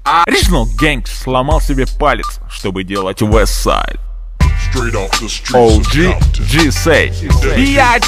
Original Gang сломал себе палец, чтобы делать Westside. OG, G-Say, Biatch.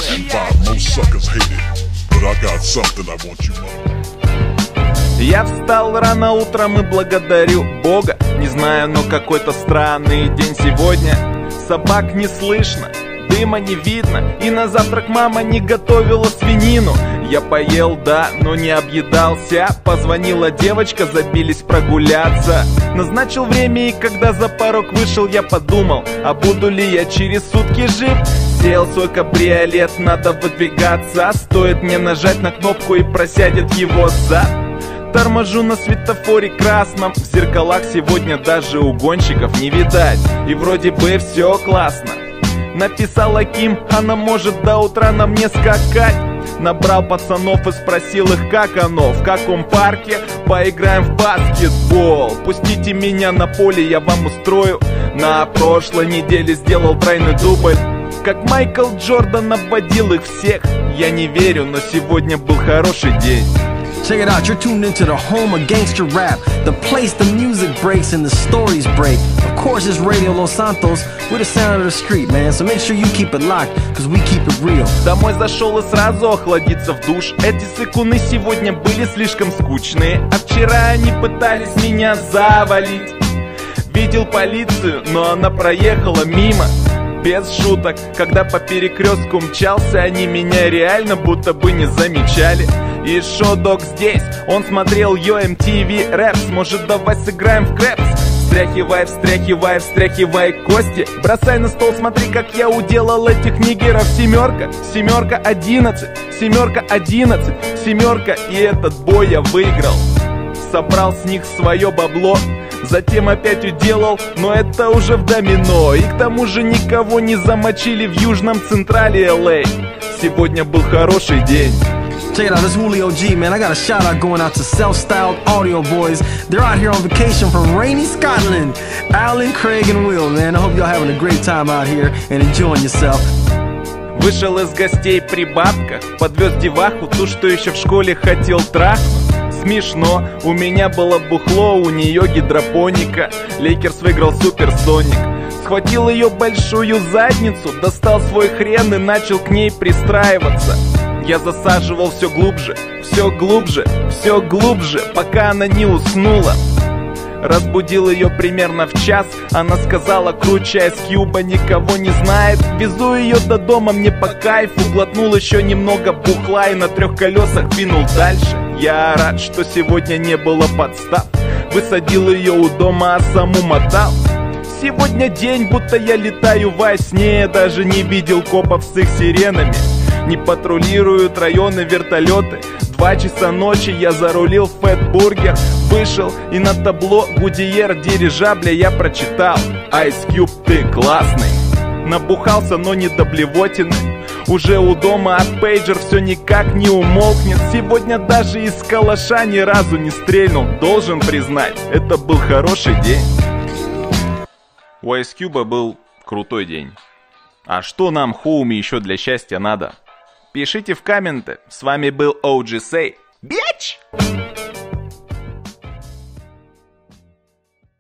Я встал рано утром и благодарю Бога. Не знаю, но какой-то странный день сегодня. Собак не слышно, дыма не видно, и на завтрак мама не готовила свинину. Я поел, да, но не объедался. Позвонила девочка, забились прогуляться. Назначил время, и когда за порог вышел, я подумал, а буду ли я через сутки жив? Сел в свой кабриолет, надо выдвигаться. Стоит мне нажать на кнопку, и просядет его зад. Торможу на светофоре красном. В зеркалах сегодня даже у гонщиков не видать. И вроде бы все классно. Написала Ким, она может до утра на мне скакать. Набрал пацанов и спросил их, как оно, в каком парке поиграем в баскетбол. Пустите меня на поле, я вам устрою. На прошлой неделе сделал тройной дубль. Как Майкл Джордан обводил их всех. Я не верю, но сегодня был хороший день. Check it out, you're tuned into the home of gangster rap, the place the music breaks and the stories break. Of course, it's Radio Los Santos, we're the sound of the street, man. So make sure you keep it locked, cause we keep it real. Домой зашел и сразу охладиться в душ. Эти сыкуны сегодня были слишком скучные. А вчера они пытались меня завалить. Видел полицию, но она проехала мимо. Без шуток, когда по перекрестку мчался, они меня реально будто бы не замечали. И шо-дог здесь, он смотрел MTV Raps. Может, давай сыграем в крэпс? Встряхивай, встряхивай, встряхивай кости. Бросай на стол, смотри, как я уделал этих нигеров. Семерка, семерка, 11, семерка, 11, семерка. И этот бой я выиграл. Собрал с них свое бабло. Затем опять уделал, но это уже в домино. И к тому же никого не замочили в южном централе LA. Сегодня был хороший день. Check it out, this Julio G, man. I got a shout out going out to Self-Styled Audio Boys. They're out here on vacation from rainy Scotland. Alan, Craig, and Will, man. I hope y'all having a great time out here and enjoying yourself. Вышел из гостей при бабках, подвез деваху, ту, что еще в школе хотел трахнуть. Смешно, у меня было бухло, у нее гидропоника. Лейкерс выиграл Суперсоник. Схватил ее большую задницу, достал свой хрен и начал к ней пристраиваться. Я засаживал все глубже, все глубже, все глубже, пока она не уснула. Разбудил ее примерно в час. Она сказала, круче Айс Кьюба никого не знает. Везу ее до дома, мне по кайфу. Глотнул еще немного бухла и на 3 колесах двинул дальше. Я рад, что сегодня не было подстав. Высадил ее у дома, а саму мотал. Сегодня день, будто я летаю во сне. Даже не видел копов с их сиренами. Не патрулируют районы вертолеты. 2 часа ночи я зарулил в Фэтбургер. Вышел и на табло Гудиер дирижабля я прочитал: Ice Cube, ты классный. Набухался, но не до блевотины. Уже у дома, а пейджер все никак не умолкнет. Сегодня даже из калаша ни разу не стрельнул. Должен признать, это был хороший день. У Ice Cube был крутой день. А что нам, хоуми, еще для счастья надо? Пишите в комменты. С вами был OG Say. Bitch!